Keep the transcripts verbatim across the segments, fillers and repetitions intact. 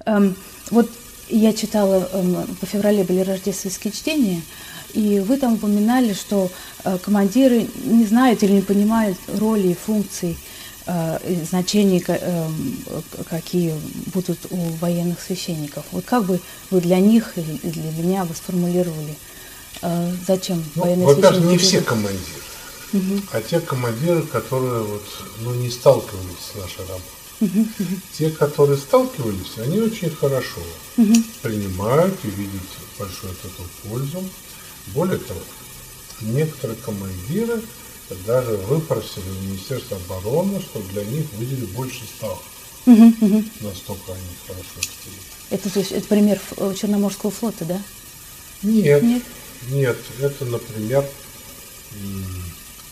Эм, вот я читала, эм, по феврале были рождественские чтения, и вы там упоминали, что э, командиры не знают или не понимают роли и функций, э, и значений, ка- эм, э, какие будут у военных священников. Вот как бы вы для них или для меня бы сформулировали, э, зачем Ну, военные во-первых, священники не все служат? командиры, Мгм. а те командиры, которые вот, ну, не сталкивались с нашей работой. Мгм. Мгм. Те, которые сталкивались, они очень хорошо Мгм. принимают и видят большую от этого пользу. Более того, некоторые командиры даже выпросили у Министерства обороны, чтобы для них выделили больше ставок. Мгм. Мгм. Настолько они хорошо это делают. Это, то есть, это пример ф- э, Черноморского флота, да? Нет, Нет? нет, это, например, м,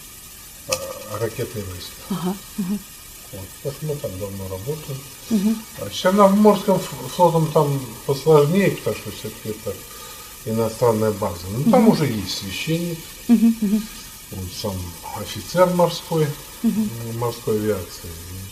а, ракетные войска. Ага. Мгм. Вот, потому что мы там давно работаем. Мгм. А с Черноморским ф- флотом там посложнее, потому что все-таки это иностранная база. Но там уже есть священник, Мгм. Мгм. он сам офицер морской, Мгм. м, морской авиации.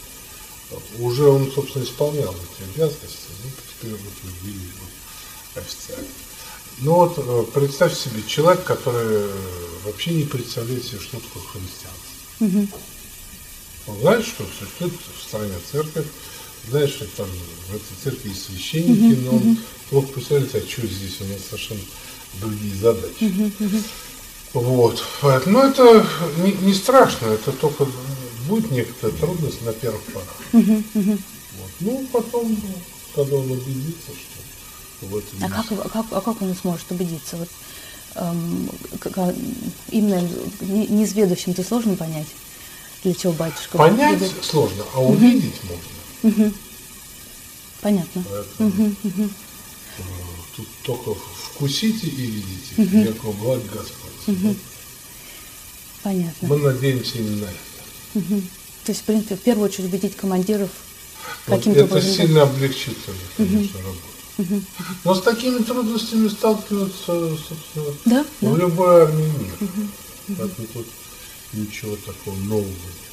И уже он, собственно, исполнял эти обязанности, ну, теперь вот ввели его официально. Ну вот э, представь себе человек, который э, вообще не представляет себе, что такое христианство. Мгм. Он знает, что существует в стране церковь, знает, что там в этой церкви есть священники, Мгм. но он Мгм. плохо представляет, а что здесь у нас совершенно другие задачи. Мгм. Мгм. Вот. Но это не, не страшно, это только будет некоторая трудность на первых порах. Мгм. Мгм. Вот. Ну, потом, ну, когда он убедится, что в этом А как, есть. а как, а как он сможет убедиться? Вот, эм, как- а, именно не- неизведущим-то сложно понять, для чего батюшка Понять любит. сложно, а увидеть можно. Мгм. Понятно. Поэтому Мгм. Мгм. э, тут только вкусите и видите, Мгм. яко благ Господь. Мгм. Вот. Понятно. Мы надеемся именно на это. Мгм. То есть, в принципе, в первую очередь убедить командиров Вот каким-то это образом. Да? сильно облегчит тоже, конечно, работу. Мгм. Но с такими трудностями сталкиваются, собственно, Да, да. в любой армии мира. Поэтому тут ничего такого нового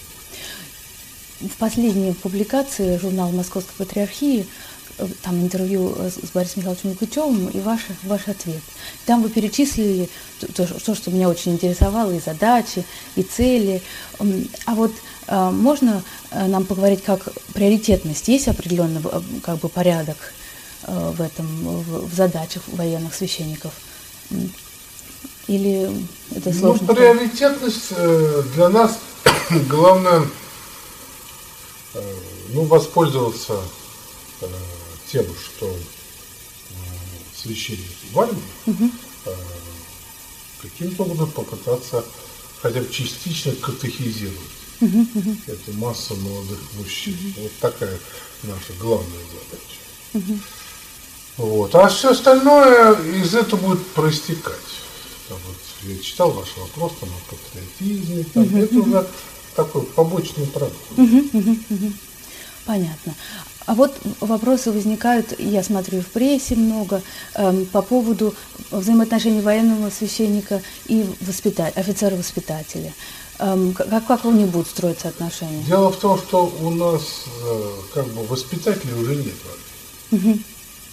нет. В последней публикации журнала Московской Патриархии, э, там интервью э, с с Борисом Михайловичем Якутевым и ваш, ваш ответ. Там вы перечислили то, то, что что меня очень интересовало, и задачи, и цели. М, А вот э, можно э, нам поговорить, как приоритетность, есть определенный э, как бы порядок э, в этом, в, в задачах военных священников? М, Или это Ну, сложно сказать? приоритетность э, для нас главное, э, ну, воспользоваться э, тем, что э, священники в армии, Мгм. э, каким-то образом попытаться хотя бы частично катехизировать Мгм. Мгм. эту массу молодых мужчин. Вот такая наша главная задача. Мгм. Вот. А все остальное из этого будет проистекать. Там вот я читал ваш вопрос там, о патриотизме. Там, Мгм. это уже такой побочный продукт. Мгм. Мгм. Мгм. Понятно. А вот вопросы возникают, я смотрю в прессе много, эм, по поводу взаимоотношений военного священника и воспита- офицера-воспитателя. Эм, к- как, как у них будут строиться отношения? Дело в том, что у нас э, как бы воспитателей уже нет в армии. Мгм.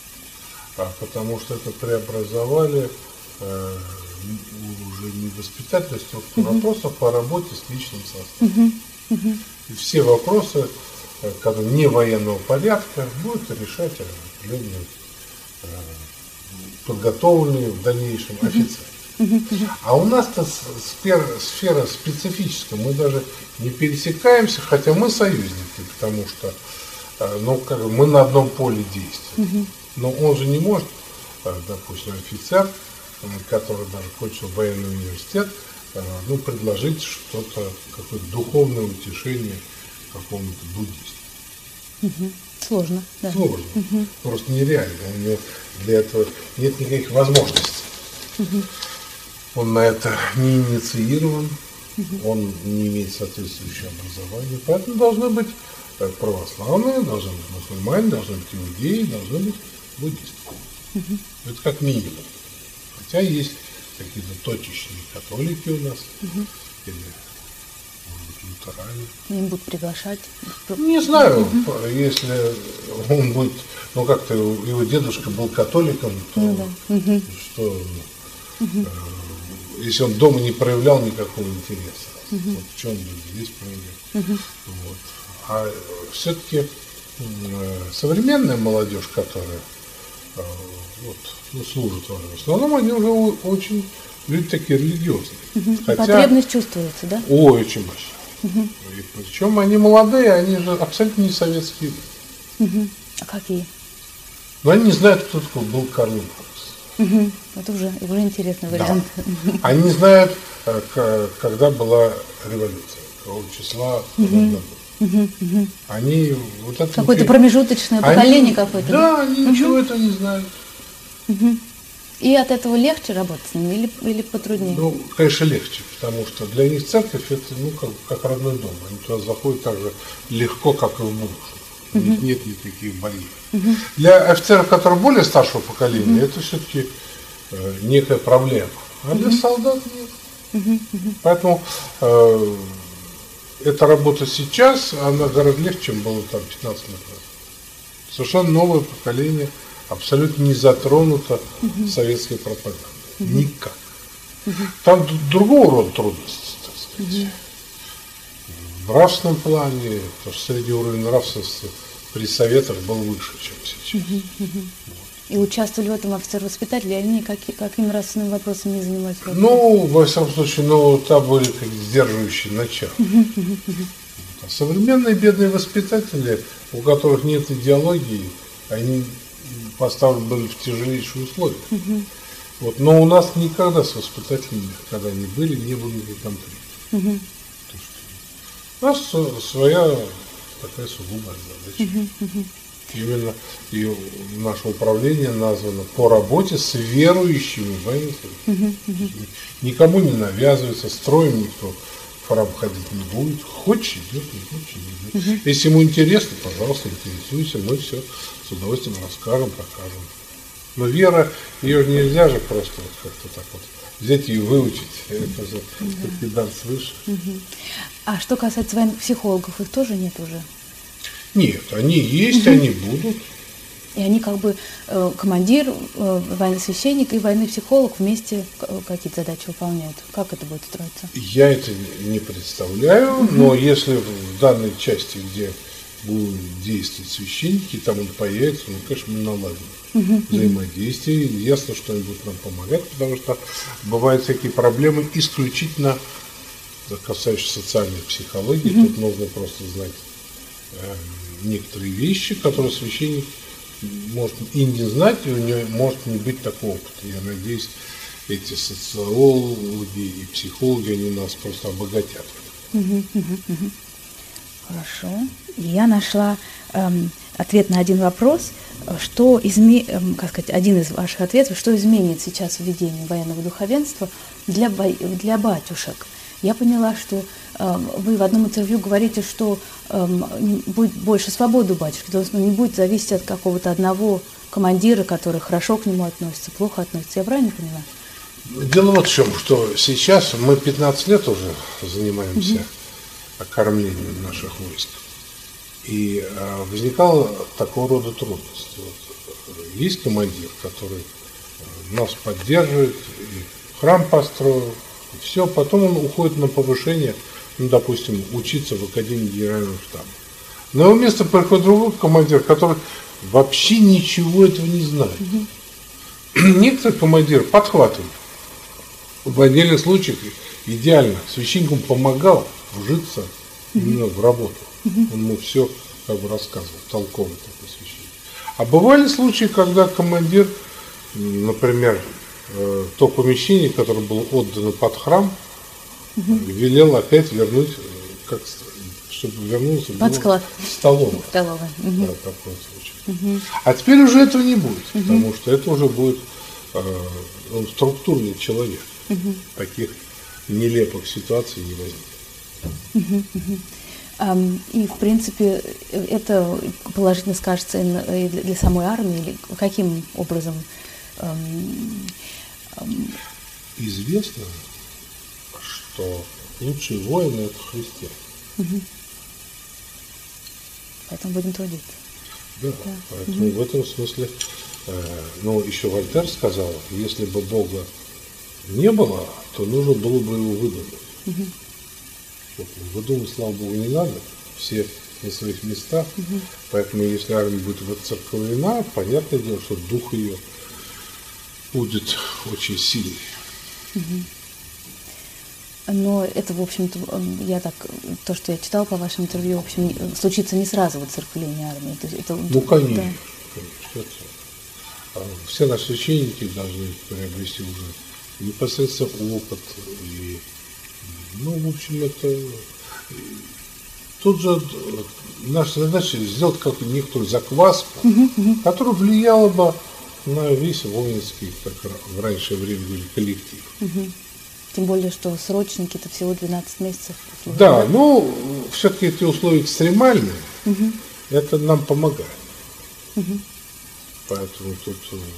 А потому что это преобразовали э, н- уже не воспитательную структуру, а просто по работе с личным составом. Мгм. Мгм. И все вопросы, э, которые не военного порядка, будут решать определенные э, подготовленные в дальнейшем офицеры. Мгм. Мгм. А у нас-то с- сфера, сфера специфическая, мы даже не пересекаемся, хотя мы союзники, потому что э, ну, как бы мы на одном поле действуем. Мгм. Но он же не может, э, допустим, офицер, э, который даже кончил военный университет, э, ну, предложить что-то, какое-то духовное утешение какому-то буддисту. Мгм. Сложно, да. Сложно, Мгм. просто нереально. У него для этого нет никаких возможностей. Мгм. Он на это не инициирован, он не имеет соответствующего образования. Поэтому должны быть э, православные, должны быть мусульмане, должны быть иудеи, должны быть буддисты. Это как минимум. Хотя есть какие-то точечные католики у нас, или, может быть, лютеране. Им будут приглашать? Не знаю, угу. если он будет, ну как-то его дедушка был католиком, то ну, да. угу. что, угу. э, если он дома не проявлял никакого интереса, угу. вот в чем будет здесь проявлять. Угу. Вот. А все-таки э, современная молодежь, которая э, вот, ну, служит вам, в основном они уже очень люди такие религиозные. Угу. Хотя, потребность чувствуется, да? Ой, очень большая. Угу. И причем они молодые, они же абсолютно не советские люди. Угу. А какие? Но они не знают, кто такой был Карл Маркс. Угу. Это уже, уже интересный вариант. Да. Они не знают, когда была революция, какого числа, когда угу. была. Угу. Угу. Они вот это какое-то промежуточное поколение какое-то. Да, да? Они угу. ничего этого не знают. Угу. И от этого легче работать с ними или, или потруднее? Ну, конечно, легче, потому что для них церковь это ну, как, как родной дом. Они туда заходят так же легко, как и в будущем. У uh-huh. них нет никаких барьеров. Uh-huh. Для офицеров, которые более старшего поколения, uh-huh. это все-таки э, некая проблема. А для uh-huh. солдат нет. Uh-huh. Uh-huh. Поэтому э, эта работа сейчас, она гораздо легче, чем было там пятнадцать лет назад. Совершенно новое поколение абсолютно не затронуто угу. советской пропагандой. Угу. Никак. Угу. Там другого рода трудности, так сказать. Угу. В нравственном плане, потому что средний уровень нравственности при советах был выше, чем сейчас. Угу. Угу. Вот. И участвовали в этом офицеры-воспитатели, они какие, какими нравственными вопросами не занимались? Ну, во всяком случае, ну, там были как сдерживающие начала. Угу. Угу. А современные бедные воспитатели, у которых нет идеологии, они поставлены были в тяжелейшие условия. Uh-huh. Вот. Но у нас никогда с воспитателями, когда они были, не было никаких конфликтов. Uh-huh. У нас своя такая сугубая задача. Uh-huh. Uh-huh. Именно и наше управление названо по работе с верующими военнослужащими. Uh-huh. Uh-huh. Никому не навязывается, строем никто в храм ходить не будет. Хочешь идет, не хочешь не идет. Uh-huh. Если ему интересно, пожалуйста, интересуйся, мы все с удовольствием расскажем, покажем. Но вера, ее же нельзя же просто вот как-то так вот взять и выучить. Это же все-таки дар свыше. Uh-huh. А что касается военных психологов, их тоже нет уже? Нет, они есть, uh-huh. они будут. И они как бы э, командир, э, военный священник и военный психолог вместе какие-то задачи выполняют. Как это будет строиться? Я это не представляю, угу. но если в данной части, где будут действовать священники, там он появится, ну, конечно, мы наладим угу. взаимодействие. Ясно, что они будут нам помогать, потому что бывают всякие проблемы исключительно касающиеся социальной психологии. Угу. Тут нужно просто знать э, некоторые вещи, которые священник может и не знать, и у него может не быть такого опыта. Я надеюсь, эти социологи и психологи, они нас просто обогатят. Угу, угу, угу. Хорошо. Я нашла эм, ответ на один вопрос, что изме... эм, как сказать, один из ваших ответов, что изменит сейчас введение военного духовенства для, бо... для батюшек. Я поняла, что э, вы в одном интервью говорите, что э, будет больше свободы у батюшки, то есть он не будет зависеть от какого-то одного командира, который хорошо к нему относится, плохо относится. Я правильно поняла? Дело вот в чем, что сейчас мы пятнадцать лет уже занимаемся угу. окормлением наших войск. И э, возникала такого рода трудность. Вот, есть командир, который нас поддерживает, и храм построил, все, потом он уходит на повышение, ну, допустим, учиться в Академии Генерального штаба. На его место приходит другой командир, который вообще ничего этого не знает. Угу. Некоторые командиры подхватывают. В отдельных случаях идеально. Священник ему помогал вжиться угу. именно в работу. Угу. Он ему все как бы рассказывал, толковый такой священник. А бывали случаи, когда командир, например, то помещение, которое было отдано под храм, угу. велел опять вернуть, как, чтобы вернулся под склад. В столовую. Столовая. Угу. Да, такой случай. Угу. А теперь уже этого не будет, угу. потому что это уже будет э, он структурный человек. Угу. Таких нелепых ситуаций не возникнет. Угу. Угу. Um, и, в принципе, это положительно скажется и для, для самой армии, или каким образом? Um, Известно, что лучшие воины – это христиане. Угу. Поэтому будем трудиться. Да, да. Поэтому угу. в этом смысле, э, ну, еще Вольтер сказал, если бы Бога не было, то нужно было бы его выдумать. Угу. Вот, выдумать, слава Богу, не надо. Все на своих местах. Угу. Поэтому, если армия будет воцерковлена, понятное дело, что дух ее будет очень сильный. Угу. Но это, в общем-то, я так, то, что я читала по вашему интервью, в общем, случится не сразу воцерковление армии. То есть это, ну, конечно, да. конечно. Это, все наши священники должны приобрести уже непосредственно опыт. И, ну, в общем, это... Тут же наша задача сделать как некоторую закваску, uh-huh, uh-huh. которая влияла бы на весь воинский, как в раньше время говорили, коллектив. Uh-huh. Тем более, что срочники это всего двенадцать месяцев. Условия, да, да, ну, все-таки эти условия экстремальные, uh-huh. это нам помогает. Uh-huh. Поэтому тут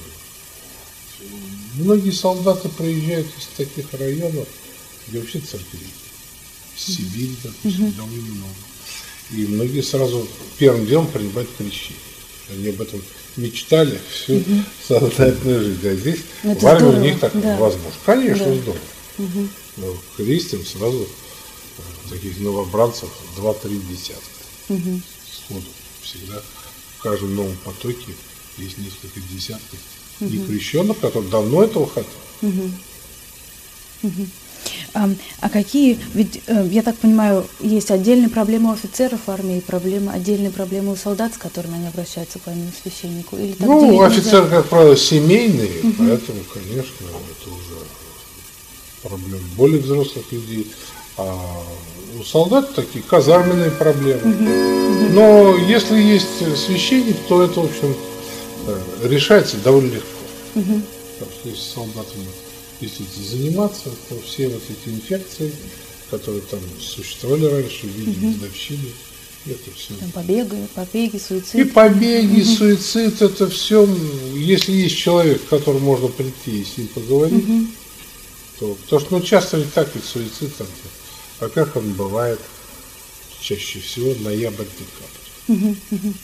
многие солдаты приезжают из таких районов, где вообще церкви. Сибирь, допустим, uh-huh. довольно много. И многие сразу первым делом принимают крещение. Они об этом мечтали всю uh-huh. сознательную жизнь. А здесь это в армии у них так да. возможно. Конечно, да. здорово. Uh-huh. Но крестим сразу таких новобранцев два-три десятка. Uh-huh. Сходу. Всегда в каждом новом потоке есть несколько десятков uh-huh. некрещенных, которые давно этого хотят. Uh-huh. Uh-huh. А, а какие, ведь, я так понимаю, есть отдельные проблемы у офицеров армии, проблемы, отдельные проблемы у солдат, с которыми они обращаются к военному священнику? Или так ну, офицеры, как правило, семейные, угу. поэтому, конечно, это уже проблемы более взрослых людей. А у солдат такие казарменные проблемы. Угу. Но если есть священник, то это, в общем, решается довольно легко. Угу. Так что если с солдатами действительно заниматься, то все вот эти инфекции, которые там существовали раньше в виде угу. дедовщины, это все. Там побеги, побеги, суицид. И побеги, угу. суицид, это все, если есть человек, к которому можно прийти и с ним поговорить, угу. то, потому что, ну, часто ведь так ведь суицид, там, а как он бывает, чаще всего ноябрь-декабрь. Угу. Угу.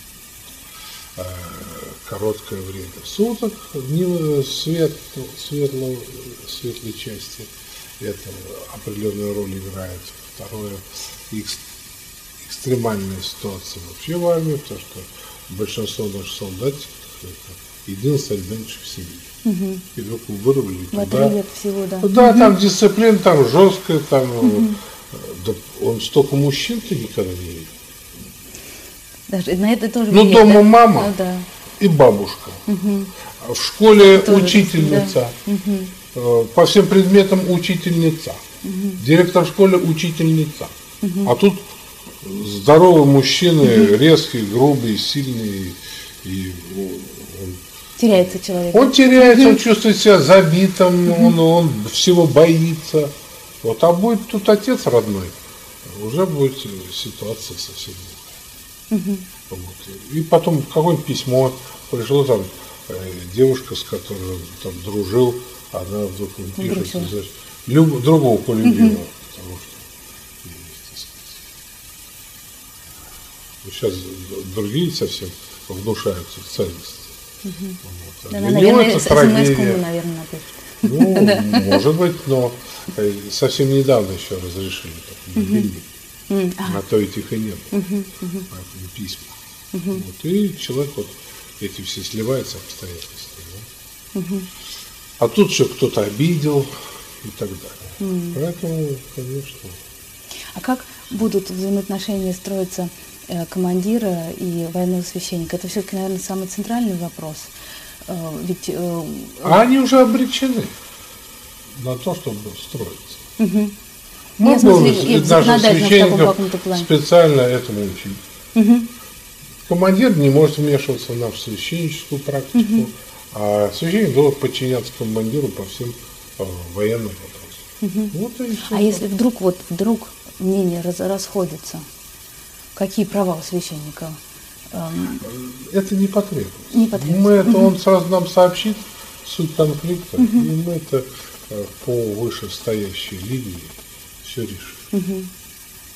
Короткое время суток, дни свет, светлой, светлой части, это определенную роль играет. Второе, экстремальная ситуация вообще в армии, потому что большинство наших солдатиков это единственный ребеночек в семье. Угу. И вдруг вырвали туда. Всего, да, да угу. там дисциплина, там жесткая, там угу. да, он столько мужчин-то никогда не видел. Даже на это тоже ну, влияет, дома да? мама ну, да. и бабушка. Угу. В школе это учительница. Да. Угу. По всем предметам учительница. Угу. Директор школы учительница. Угу. А тут здоровые мужчины, угу. резкие, грубые, сильные. И он, теряется человек. Он теряется, угу. он чувствует себя забитым, угу. он, он всего боится. Вот, а будет тут отец родной, уже будет ситуация совсем другая. Угу. Вот. И потом какое-нибудь письмо пришло, там э, девушка, с которой он там дружил, она вдруг ему пишет, знаешь, люб, другого полюбила, угу. потому что есть, так сказать. Сейчас другие совсем внушаются ценности. Угу. Вот. А да, наверное, смс-ку, наверное, напишет. Ну, может быть, но совсем недавно еще разрешили так, мобильник. Mm, ага. А то этих и нет. Uh-huh, uh-huh. Поэтому письма. Uh-huh. Вот, и человек вот эти все сливаются обстоятельства. Да? Uh-huh. А тут еще кто-то обидел и так далее. Mm. Поэтому, конечно. А как будут взаимоотношения строиться э, командира и военного священника? Это все-таки, наверное, самый центральный вопрос. Э, ведь, э, а они уже обречены на то, чтобы строиться. Uh-huh. Мы будем наших священников специально этому учить. Угу. Командир не может вмешиваться в нашу священническую практику, угу. а священник должен подчиняться командиру по всем э, военным вопросам. Угу. Вот и все. А если вдруг, вот, вдруг мнения раз, расходятся, какие права у священника? Эм... Это не потребуется. Не потребуется. Мы это, угу. он сразу нам сообщит суть конфликта, угу. и мы это э, по вышестоящей линии все решим. Угу.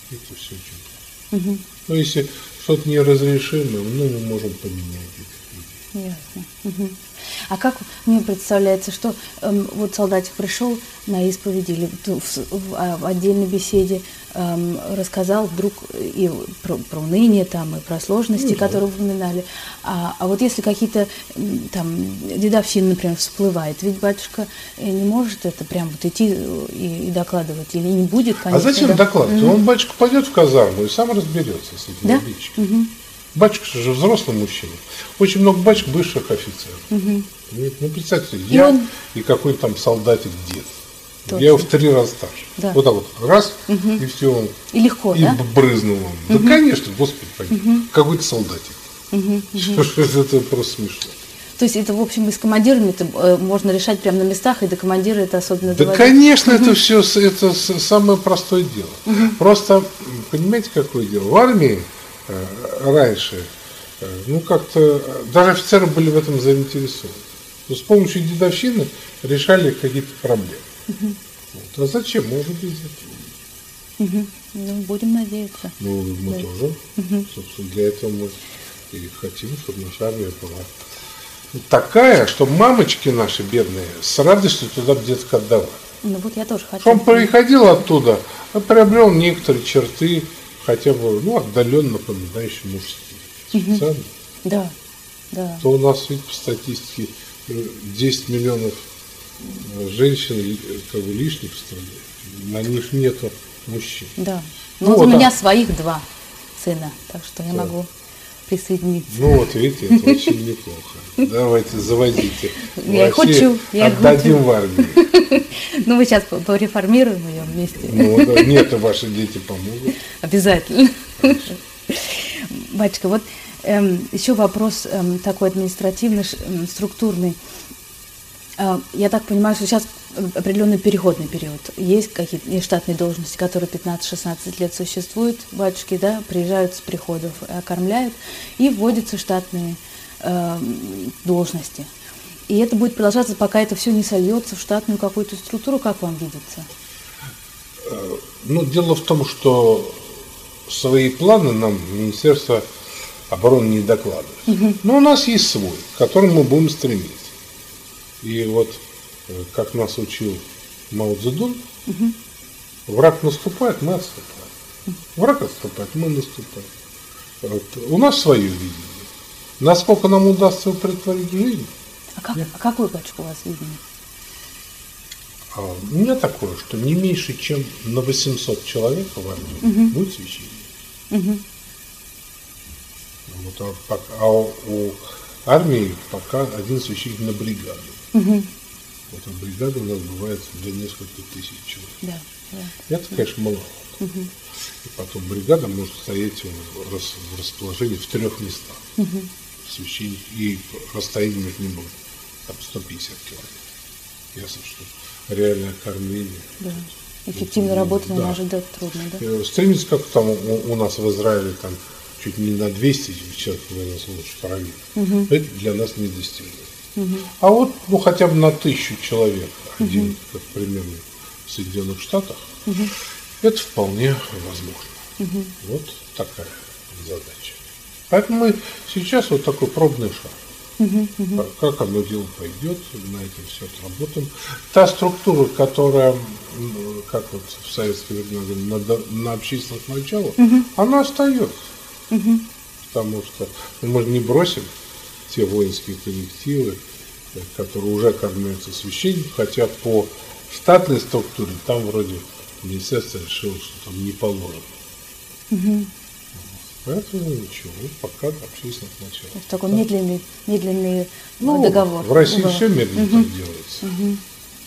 Это все очень просто. Угу. Но если что-то неразрешимое, ну, мы можем поменять этих людей. Ясно. Угу. А как мне представляется, что эм, вот солдатик пришел на исповедь или в, в, в отдельной беседе эм, рассказал вдруг и про, про уныние там, и про сложности, ну, которые да. упоминали. А, а вот если какие-то там дедовщины, например, всплывает, ведь батюшка не может это прям вот идти и, и докладывать, или не будет, конечно. А зачем да? докладывать? Mm-hmm. Он, батюшка, пойдет в казарму и сам разберется с этими да? обидчиками. Mm-hmm. Батюшка же взрослый мужчина. Очень много батюшек бывших офицеров. Угу. Ну, представьте, и я он... и какой-то там солдатик дед. Точно. Я его в три раза старше. Да. Вот так вот, раз, угу. и все он. И легко, и да? И брызнул он. Угу. Да, конечно, господи, угу. Какой-то солдатик. Угу. Угу. Это просто смешно. То есть это, в общем, и с командирами это можно решать прямо на местах, и до командира это особенно Да, доводить. Конечно, угу. это все, это самое простое дело. Угу. Просто, понимаете, какое дело? В армии раньше, ну как-то, даже офицеры были в этом заинтересованы. Но с помощью дедовщины решали какие-то проблемы. Угу. Вот. А зачем? Может быть, зачем? Угу. Ну, будем надеяться. Ну, мы да. тоже. Угу. Собственно, для этого мы и хотим, чтобы наша армия была такая, чтобы мамочки наши бедные с радостью туда бы деток отдавали. Ну вот я тоже хочу. Чтобы он приходил оттуда, приобрел некоторые черты, хотя бы, ну, отдаленно напоминающие мужские. Специально. Угу. Да, да. То у нас, ведь, по статистике, десять миллионов женщин как бы лишних в стране. На них нету мужчин. Да. Ну, ну вот у меня а... своих два сына, так что я да. могу присоединиться. Ну вот видите, это очень неплохо. Давайте заводите. Я их хочу. Отдадим в армию. Ну, мы сейчас пореформируем ее вместе. Ну, да, нет, ваши дети помогут. Обязательно. Батюшка, вот эм, еще вопрос эм, такой административный, эм, структурный. Э, я так понимаю, что сейчас определенный переходный период. Есть какие-то нештатные должности, которые пятнадцать-шестнадцать лет существуют, батюшки, да, приезжают с приходов, окормляют, и вводятся штатные э, должности. И это будет продолжаться, пока это все не сольется в штатную какую-то структуру, как вам видится? Ну, дело в том, что свои планы нам Министерство обороны не докладывает. Угу. Но у нас есть свой, к которому мы будем стремиться. И вот, как нас учил Мао Цзэдун, угу. враг наступает, мы отступаем. Враг отступает, мы наступаем. Вот. У нас свое видение. Насколько нам удастся его претворить в жизнь? А, как, а какой, батюшка, у вас видение? А, у меня такое, что не меньше, чем на восемьсот человек в армии угу. будет священник. Угу. Вот, а, а у армии пока один священник на бригаду. Угу. Вот, а бригада у нас бывает для нескольких тысяч человек. Да, да. Это, конечно, маловато. Угу. И потом бригада может стоять в расположении в трех местах. Угу. Священник, и расстояние между ними там сто пятьдесят километров. Ясно, что реальное кормление. Да. Эффективно работать, наверное, да. ожидать трудно, да? Стремиться, как там у, у нас в Израиле, там чуть не на двести человек военнослужащих провели. Угу. Это для нас недостижимо. Угу. А вот, ну, хотя бы на тысячу человек, один, угу. как примерно в Соединенных Штатах, угу. это вполне возможно. Угу. Вот такая задача. Поэтому мы сейчас вот такой пробный шаг. Uh-huh, uh-huh. Как одно дело пойдет, на этом все отработаем. Та структура, которая, как вот в советское время, на, на общественных началах, uh-huh. она остается. Uh-huh. Потому что мы не бросим те воинские коллективы, которые уже кормятся священником, хотя по штатной структуре там вроде министерство решило, что там не положено. Uh-huh. Поэтому ничего, пока общественных началах. Это такой да. медленный, медленный ну, договор. В России угу. все медленно угу. так делается. Угу.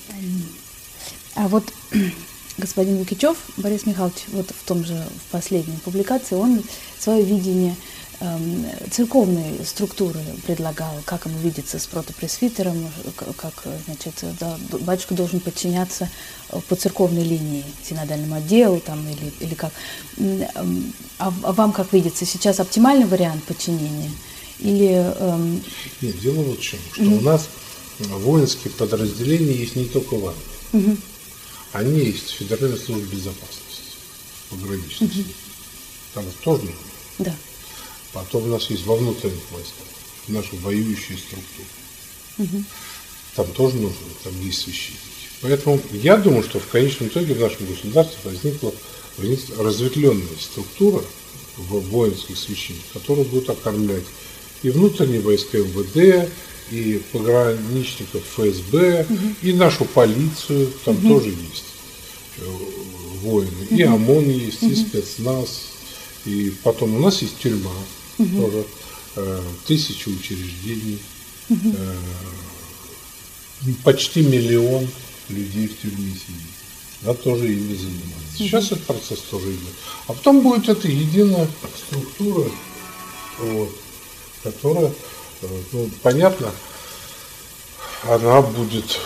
А вот господин Лукичев, Борис Михайлович, вот в том же, в последней публикации, он свое видение эм, церковной структуры предлагал, как ему видится с протопресвитером, как, значит, да, батюшка должен подчиняться по церковной линии, синодальному отделу там, или, или как. А, а вам как видится, сейчас оптимальный вариант подчинения? Или, эм... Нет, дело вот в чем, что mm-hmm. у нас воинские подразделения есть не только в армии. Mm-hmm. Они есть в Федеральной службе безопасности. пограничной угу. силе. Там тоже нужно. Да. Потом у нас есть во внутренних войсках наши воюющие структуры. Угу. Там тоже нужно, там есть священники. Поэтому я думаю, что в конечном итоге в нашем государстве возникла, возникла разветвленная структура воинских священников, которые будут окормлять и внутренние войска эм вэ дэ, и пограничников эф эс бэ, угу. и нашу полицию, там угу. тоже есть воины, угу. и ОМОН есть, угу. и спецназ, и потом у нас есть тюрьма, угу. тоже э, тысячи учреждений, угу. э, почти миллион людей в тюрьме сидит. Да, тоже ими заниматься. Сейчас угу. этот процесс тоже идет. А потом будет эта единая структура, вот, которая, ну, понятно, она будет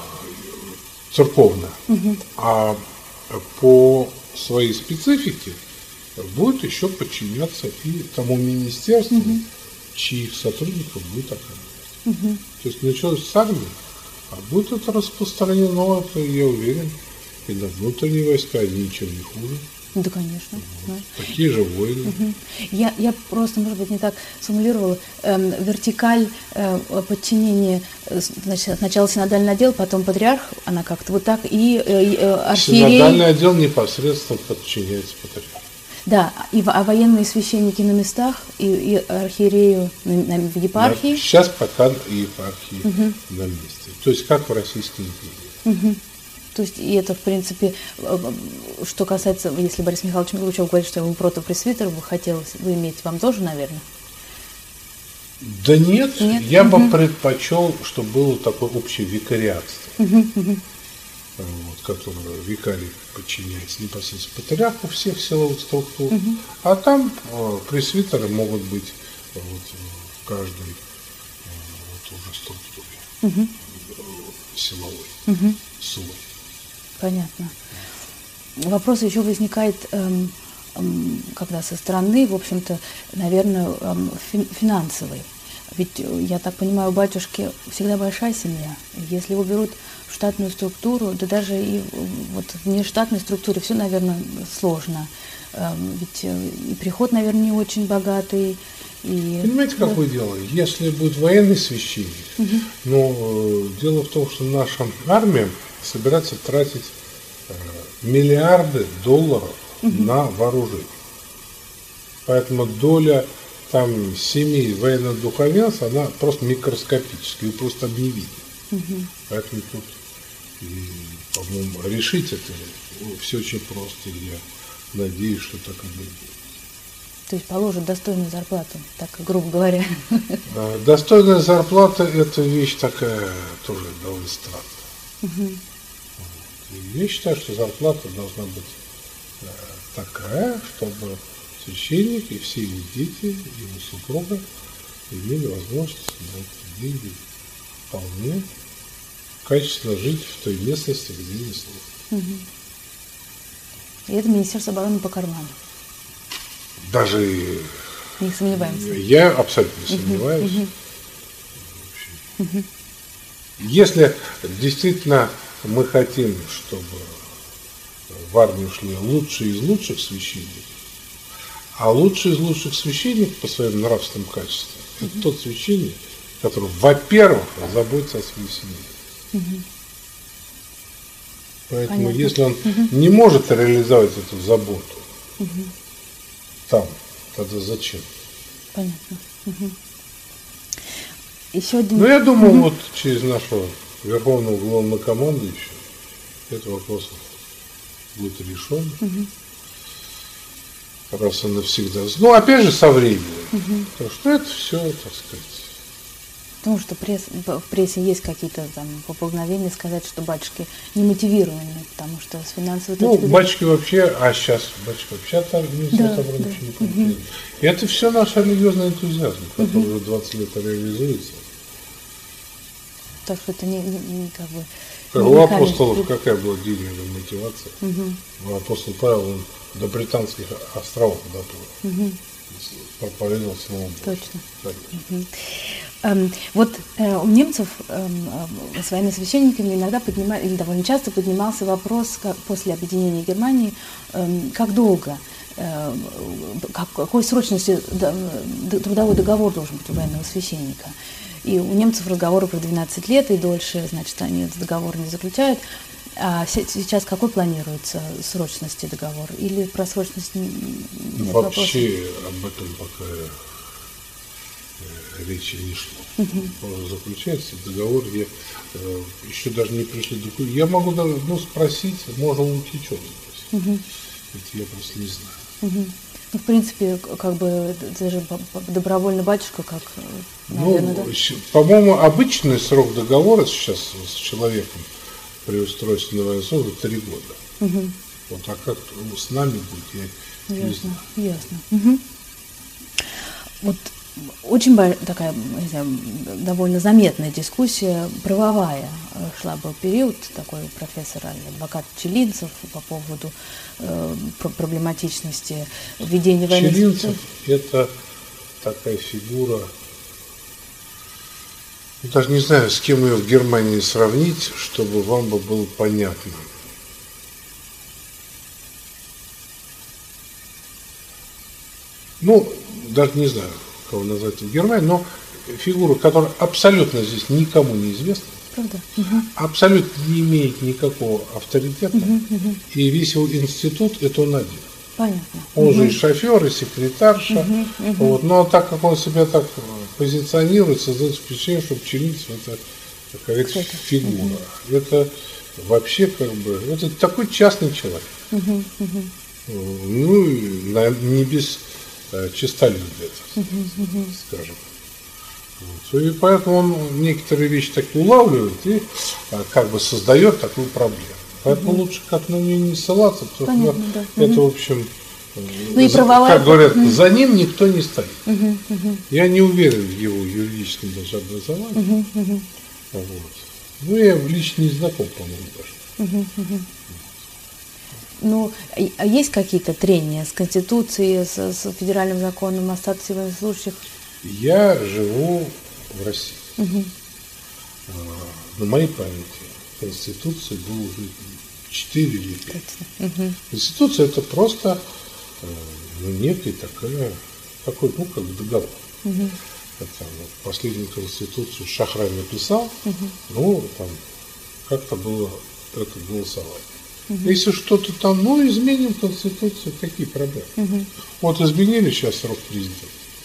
церковная. Угу. А по своей специфике будет еще подчиняться и тому министерству, угу. чьих сотрудников будет охранять. Угу. То есть началось с армии, а будет это распространено, это, я уверен, и на внутренние войска, они ничем не хуже. Да, конечно. Вот. Да. Такие же воины. Угу. Я, я просто, может быть, не так сформулировала. Эм, вертикаль э, подчинения, значит, сначала синодальный отдел, потом патриарх, она как-то вот так, и э, э, архиерей... Синодальный отдел непосредственно подчиняется патриарху. Да, и, а военные священники на местах, и, и архиерею на, на, в епархии? Да, сейчас пока епархии угу. на месте. То есть как в Российской империи. Угу. То есть, и это, в принципе, что касается, если Борис Михайлович Миглучев говорит, что ему протопресвитер бы хотелось бы иметь, вам тоже, наверное? Да нет, нет? я угу. бы предпочел, чтобы было такое общее викариатство, угу, угу. Вот, которое викарий подчиняется непосредственно патриарху всех силовых структур, угу. а там э, пресвитеры могут быть вот, в каждой э, вот, уже структуре угу. силовой, угу. свой. Понятно. Вопрос еще возникает, эм, эм, когда со стороны, в общем-то, наверное, эм, финансовой. Ведь, я так понимаю, у батюшки всегда большая семья. Если его берут в штатную структуру, да даже и вот в внештатной структуре все, наверное, сложно. Эм, ведь и приход, наверное, не очень богатый. И... Понимаете, какое да. дело? Если будет военный священник, угу. но э, дело в том, что наша армия собирается тратить э, миллиарды долларов угу. на вооружение. Поэтому доля там семей военного духовенства, она просто микроскопическая, ее просто не видно. Угу. Поэтому тут, и, по-моему, решить это ну, все очень просто. И я надеюсь, что так и будет. То есть положат достойную зарплату, так грубо говоря. Достойная зарплата – это вещь такая тоже довольно странная. Угу. Я считаю, что зарплата должна быть э, такая, чтобы священник и все его дети, его супруга имели возможность на эти деньги вполне качественно жить в той местности, где они служат. Угу. И это Министерство обороны по карману. Даже не сомневаемся. Я абсолютно не сомневаюсь. Угу. Угу. Если действительно мы хотим, чтобы в армию шли лучшие из лучших священников, а лучший из лучших священников по своим нравственным качествам угу. это тот священник, который, во-первых, заботится о своей семье. Угу. Поэтому, понятно. Если он угу. не может реализовать эту заботу угу. там, тогда зачем? Понятно. Угу. Еще один... Ну, я думаю, угу. вот через нашего верховного главнокомандующего этот вопрос будет решен. Угу. Раз и навсегда. Ну, опять же, со временем. Угу. Потому что это все, так сказать. Потому что пресс, в прессе есть какие-то там поползновения сказать, что батюшки не мотивированы, потому что с финансовой ну, точки зрения... батюшки вообще, а сейчас батюшки вообще от Министерства обороны да, да. не угу. И это все наш религиозный энтузиазм, который угу. уже двадцать лет реализуется. Так что это не, не, не как бы У апостолов какая была денежная мотивация? Угу. Апостол Павел, он до британских островов доплыл. Угу. Проповедовал Слово Божие. Точно. Угу. Эм, вот э, у немцев эм, э, с военнослужащими иногда поднимали, или довольно часто поднимался вопрос, как, после объединения Германии, эм, как долго, э, как, какой срочности да, трудовой договор должен быть у военного священника. И у немцев разговоры про двенадцать лет и дольше, значит, они этот договор не заключают. А сейчас какой планируется срочности договор? Или про срочность нет Вообще вопросов? Об этом пока речи не шло. Uh-huh. Заключается договор, я э, еще даже не пришли документы. Я могу даже ну, спросить, можно уйти, что спросить. Uh-huh. Это я просто не знаю. Uh-huh. Ну, в принципе, как бы даже добровольно батюшка, как, наверное, ну, да? По-моему, обычный срок договора сейчас с человеком при устройстве на военную службу три года. Uh-huh. Вот, а как с нами будет, я ясно, не знаю. Ясно. Uh-huh. Вот очень такая, не знаю, довольно заметная дискуссия, правовая, шла был период такой у профессора, адвокат Челинцев по поводу э, проблематичности введения военных... Челинцев – это такая фигура, я даже не знаю, с кем ее в Германии сравнить, чтобы вам бы было понятно. Ну, даже не знаю, кого назвать в Германии, но фигура, которая абсолютно здесь никому не известна, правда? Угу. Абсолютно не имеет никакого авторитета, угу, угу. И весь его институт – это он один. Понятно. Он угу. же и шофер, и секретарша, угу, угу. Вот. Но так как он себя так позиционирует, создается впечатление, что Челинцев – это такая фигура. Угу. Это вообще как бы, это такой частный человек. Угу, угу. Ну, не без честолюбие, uh-huh, uh-huh. скажем. Вот. И поэтому он некоторые вещи так улавливает и как бы создает такую проблему. Поэтому uh-huh. лучше как на нее не ссылаться, потому что да. это, uh-huh. в общем, ну, и правовая... как говорят, uh-huh. за ним никто не стоит. Uh-huh, uh-huh. Я не уверен в его юридическом даже образовании. Uh-huh, uh-huh. Вот. Ну, я лично не знаком, по-моему, даже. Uh-huh, uh-huh. Ну, а есть какие-то трения с Конституцией, с, с федеральным законом о статусе военнослужащих? Я живу в России. Угу. На моей памяти Конституции было уже четыре или пять. Угу. Конституция – это просто ну, некий такая, такой, ну, как договор. Угу. Это, вот, последнюю Конституцию Шахрай написал, угу. ну, там как-то было это голосование. Угу. Если что-то там, ну, изменим Конституцию, какие проблемы? Угу. Вот изменили сейчас срок президента.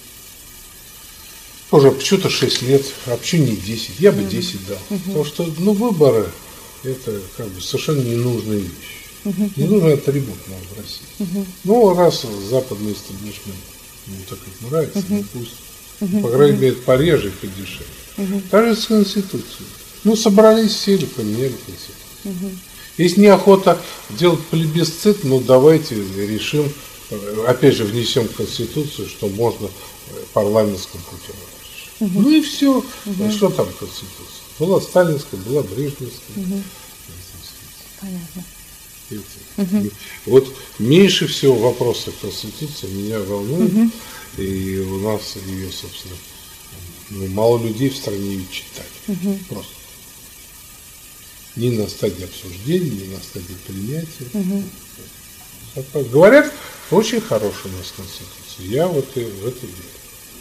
Тоже почему-то шесть лет, а почему не десять? Я бы угу. десять дал. Угу. Потому что, ну, выборы – это как бы совершенно ненужная вещь. Угу. Ненужный атрибут нам в России. Угу. Ну, раз западный истеблишмент ему так как нравится, угу. ну, пусть, угу. по крайней мере, пореже и подешевле. Угу. Так же с Конституцией. Ну, собрались, сели, поменяли Конституцию. Угу. Если неохота делать плебисцит, ну давайте решим, опять же внесем в Конституцию, что можно парламентским путем решить. Угу. Ну и все. Угу. Что там Конституция? Была сталинская, была брежневская. Угу. Понятно. Угу. Вот меньше всего вопросов Конституции меня волнует. Угу. И у нас ее, собственно, ну, мало людей в стране ее читали. Угу. Просто. Ни на стадии обсуждения, ни на стадии принятия. Угу. Говорят, очень хорошая у нас Конституция. Я вот и в это верю.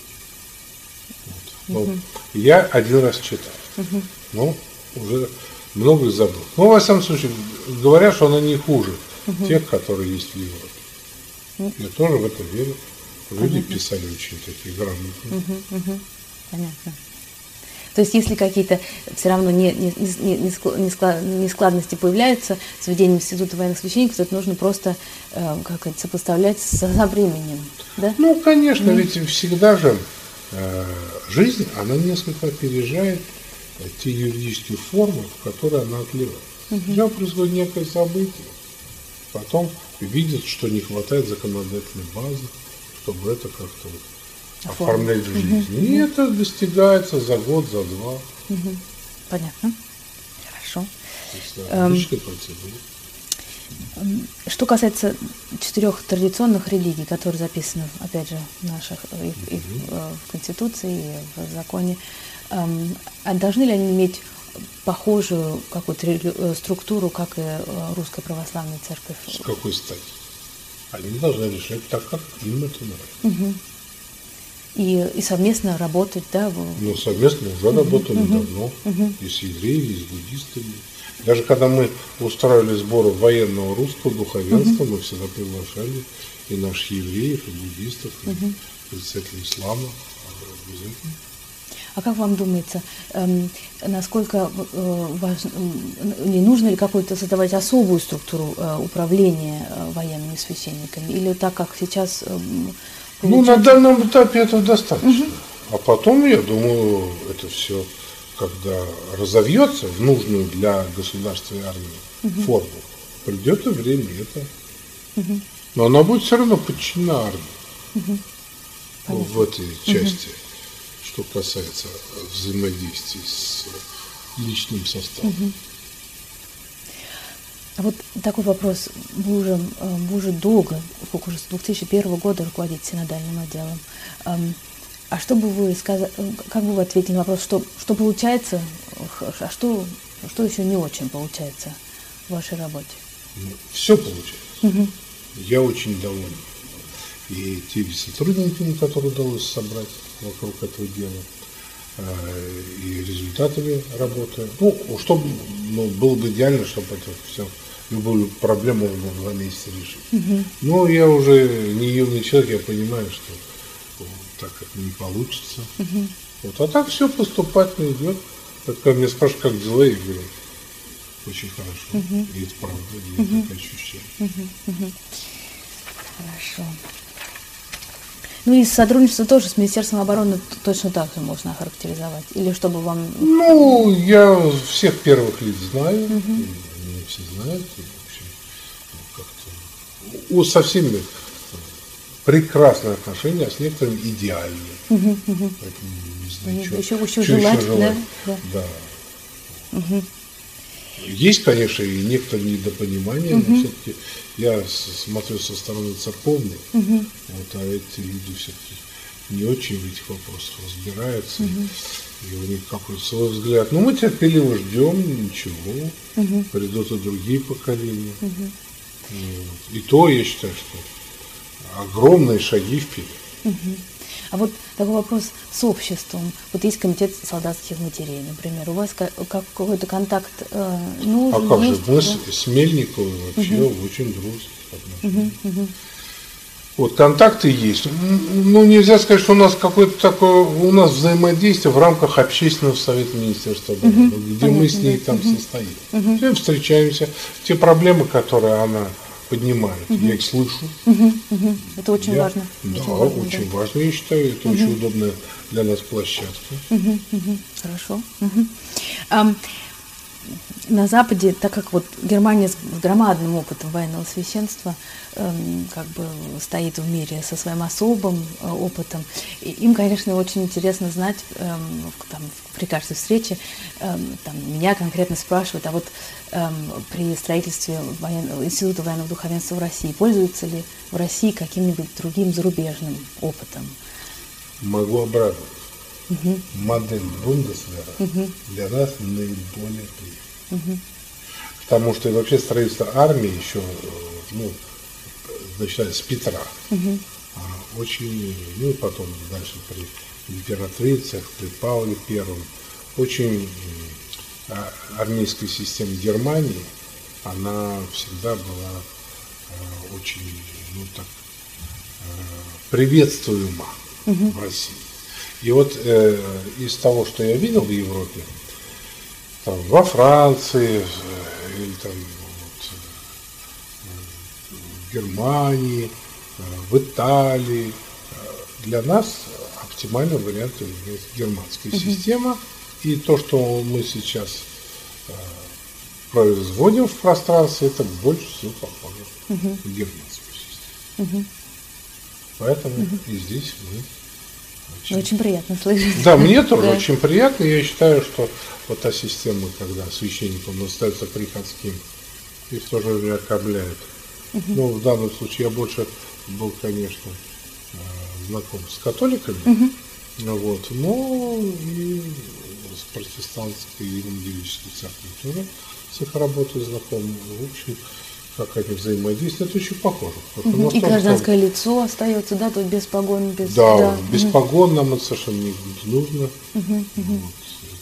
Вот. Угу. Ну, я один раз читал. Угу. Ну, уже многое забыл. Ну, во всяком случае, говорят, что она не хуже угу. тех, которые есть в Европе. Угу. Я тоже в это верю. Люди Понятно. Писали очень такие грамотные. Угу. Угу. Понятно. То есть, если какие-то все равно не, не, не, не нескладности появляются с введением института военных священников, то это нужно просто э, как это, сопоставлять со временем, да? Ну, конечно, mm-hmm. ведь всегда же э, жизнь, она несколько опережает э, те юридические формы, в которые она отливает. Mm-hmm. Сначала происходит некое событие, потом видят, что не хватает законодательной базы, чтобы это как-то вот оформлять в жизни. Угу, и угу. это достигается за год, за два. Угу. Понятно. Хорошо. Это отличная процедура. Что касается четырех традиционных религий, которые записаны, опять же, в наших и, и в Конституции, и в законе, а должны ли они иметь похожую какую-то структуру, как и Русская Православная Церковь? С какой стати? Они должны решать так, как им это нравится. Угу. И, и совместно работать, да? Ну, совместно уже угу. работали угу. давно. Угу. И с евреями, и с буддистами. Даже когда мы устраивали сборы военного русского духовенства, угу. мы всегда приглашали и наших евреев, и буддистов, угу. и представителей ислама. А как вам думается, эм, насколько э, важно, э, не нужно ли какую-то создавать особую структуру э, управления э, военными священниками? Или так, как сейчас э, получается... Ну, на данном этапе этого достаточно. Угу. А потом, я думаю, это все, когда разовьется в нужную для государственной армии угу. форму, придет и время это. Угу. Но она будет все равно подчинена армии угу. в этой части. Угу. Что касается взаимодействия с личным составом. Угу. А вот такой вопрос. Вы уже, вы уже долго, сколько уже с две тысячи первого года руководите синодальным отделом. А что бы вы сказали, как бы вы ответили на вопрос, что, что получается, а что, что еще не очень получается в вашей работе? Ну, все получается. Угу. Я очень доволен. И теми сотрудниками, которые удалось собрать вокруг этого дела, и результатами работы. Ну, чтобы, ну, было бы идеально, чтобы это все, любую проблему можно в два месяца решить. Угу. Но я уже не юный человек, я понимаю, что вот, так это не получится. Угу. Вот, а так все поступательно идет. Когда меня спрашивают, как дела, я говорю, очень хорошо. Угу. И это правда, и угу. такое ощущение. Угу. Угу. Хорошо. Ну и сотрудничество тоже с Министерством обороны точно так же можно охарактеризовать? Или чтобы вам... Ну, я всех первых лиц знаю, угу. и меня все знают, и, в общем, как-то... У, со всеми прекрасные отношения, а с некоторыми идеальные. Угу, угу. Поэтому не знаю, что еще, еще, что желать, еще желать. Да. да. Угу. Есть, конечно, и некоторые недопонимания, угу. но все-таки я смотрю со стороны церковной, угу. вот, а эти люди все-таки не очень в этих вопросах разбираются, угу. и у них какой-то свой взгляд. Но мы терпеливо ждем, ничего, угу. придут и другие поколения. Угу. Вот. И то, я считаю, что огромные шаги вперед. Угу. А вот такой вопрос с обществом. Вот есть комитет солдатских матерей, например. У вас как, как какой-то контакт э, нужен? А как есть, же, мы да? с Мельниковым вообще угу. очень дружеских отношениях. Угу, угу. Вот, контакты есть. Ну, нельзя сказать, что у нас какое-то такое, у нас взаимодействие в рамках общественного совета Министерства обороны, угу. где понятно, мы с ней да. там угу. состоим. Угу. Все встречаемся. Те проблемы, которые она поднимает, угу. я их слышу. Угу, угу. Это очень я, важно. Да, очень важно, очень да. важно, я считаю. Это угу. очень удобная для нас площадка. Угу, угу. Хорошо. Угу. Um, на Западе, так как вот Германия с громадным опытом военного священства эм, как бы стоит в мире со своим особым э, опытом, и им, конечно, очень интересно знать, эм, там, при каждой встрече, эм, там, меня конкретно спрашивают, а вот эм, при строительстве военного, Института военного духовенства в России пользуются ли в России каким-нибудь другим зарубежным опытом? Могу обрадовать. Угу. Модель Бундесвера угу. для нас наиболее приятна. Угу. Потому что и вообще строительство армии еще, ну, начиная с Петра, угу. очень, ну и потом дальше при императрицах, при Павле Первом, очень армейская система Германии, она всегда была очень, ну так, приветствуема угу. в России. И вот э, из того, что я видел в Европе, там, во Франции, э, или там, вот, э, в Германии, э, в Италии, э, для нас оптимальным вариантом является германская uh-huh. система. И то, что мы сейчас э, производим в пространстве, это больше всего похоже uh-huh. на германскую систему. Uh-huh. Поэтому uh-huh. и здесь мы Очень, очень приятно слышать. Да, мне тоже да. очень приятно. Я считаю, что вот та система, когда священником остается приходским, и в то же время окабляет. Uh-huh. Ну, в данном случае я больше был, конечно, знаком с католиками, uh-huh. вот, но и с протестантской и евангелической церковью тоже с их работой знаком. В общем, как они взаимодействуют, это очень похоже. Uh-huh. И гражданское стало... лицо остается, да, тут без погон, без... Да, да. без uh-huh. погон нам это совершенно не нужно. Uh-huh. Uh-huh. Вот,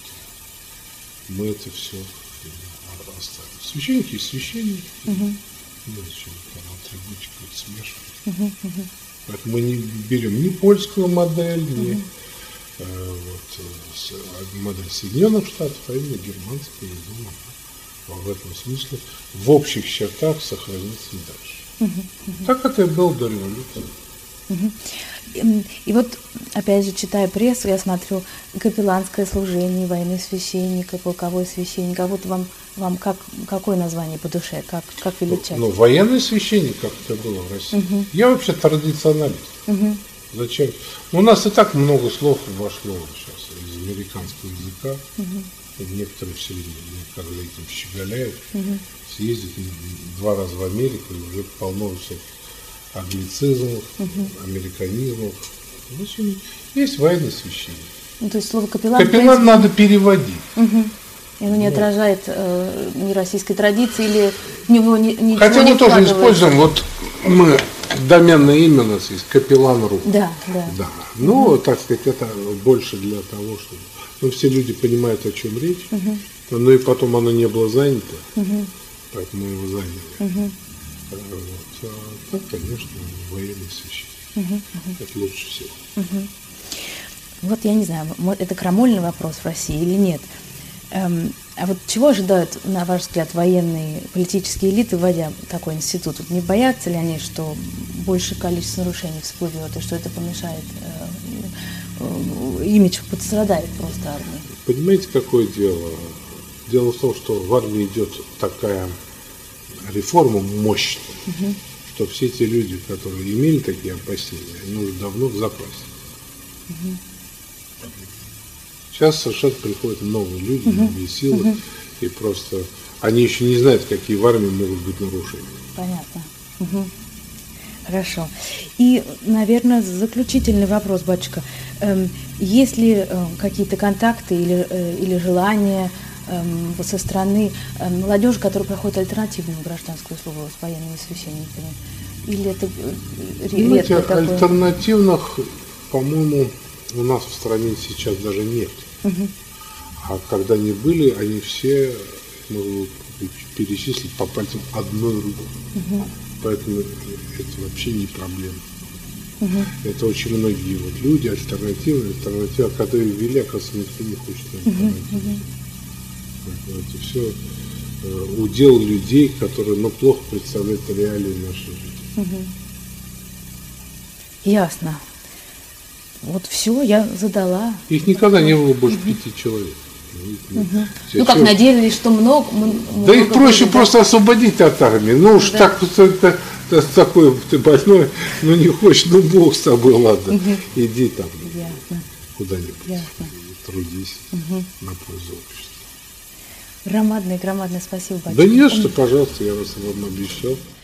это, мы это все оставим. Священники и священники. Uh-huh. Зачем там атрибутику смешивать. Uh-huh. Uh-huh. Поэтому мы не берем ни польскую модель, ни uh-huh. э, вот, модель Соединенных Штатов, а именно германскую, я думаю, в этом смысле в общих чертах сохранится и дальше. Uh-huh. Uh-huh. Так это и было до революции. Uh-huh. И, и вот, опять же, читая прессу, я смотрю капелланское служение, военный священник, полковой священник. А вот вам, вам как, какое название по душе, как, как величать? Ну, военный священник, как это было в России. Uh-huh. Я вообще традиционалист. Uh-huh. Зачем? Ну, у нас и так много слов вошло сейчас из американского языка. Uh-huh. Некоторые все время, когда этим щеголяют, uh-huh. съездят два раза в Америку, и уже полно всяких англицизмов, uh-huh. американизмов. В общем, есть военный священник. Ну, то есть слово капеллан... Капеллан принципе... надо переводить. Uh-huh. И оно не вот. отражает э, ни российской традиции, или в него ни, ничего Хотя не мы тоже используем, вот мы, доменное имя у нас есть, капеллан.ру. Да, да. да. Ну, uh-huh. так сказать, это больше для того, чтобы... Ну, все люди понимают, о чем речь, uh-huh. но и потом оно не было занято, uh-huh. поэтому мы его заняли. Uh-huh. Вот. А так, конечно, военный священник. Uh-huh. Uh-huh. Это лучше всего. Uh-huh. Вот я не знаю, это крамольный вопрос в России или нет. Эм, а вот чего ожидают, на ваш взгляд, военные политические элиты, вводя такой институт? Вот не боятся ли они, что большее количество нарушений всплывет, и что это помешает, э, э, имидж пострадает просто армии? Понимаете, какое дело? Дело в том, что в армии идет такая реформа мощная, угу. что все те люди, которые имели такие опасения, они уже давно в запасе. Угу. Сейчас совершенно приходят новые люди, uh-huh. новые силы, uh-huh. и просто они еще не знают, какие в армии могут быть нарушения. Понятно. Uh-huh. Хорошо. И, наверное, заключительный вопрос, батюшка. Эм, есть ли э, какие-то контакты или, э, или желания э, со стороны э, молодежи, которая проходит альтернативную гражданскую службу с военными священниками? Или это э, редко Знаете, такое? Альтернативных, по-моему, у нас в стране сейчас даже нет. Uh-huh. А когда они были, они все, можно перечислить по пальцам одной руки. Uh-huh. Поэтому это вообще не проблема. Uh-huh. Это очень многие вот люди, альтернативные, альтернативы, а когда их ввели, оказывается, никто не хочет альтернативы. Uh-huh. Поэтому это все э, удел людей, которые, ну, плохо представляют реалии нашей жизни. Uh-huh. Ясно. Вот все, я задала. Их никогда не было больше uh-huh. пяти человек. Uh-huh. Ну, как все... надеялись, что много. много да их проще будет, просто да? освободить от армии. Ну уж да. так, это, это, такой ты больной, ну не хочешь, ну Бог с тобой, ладно. Uh-huh. Иди там Ясно. куда-нибудь. Ясно. Трудись uh-huh. на пользу общества. Громадное, громадное спасибо, батюшка. Да нет, что, пожалуйста, я вас вам обещал.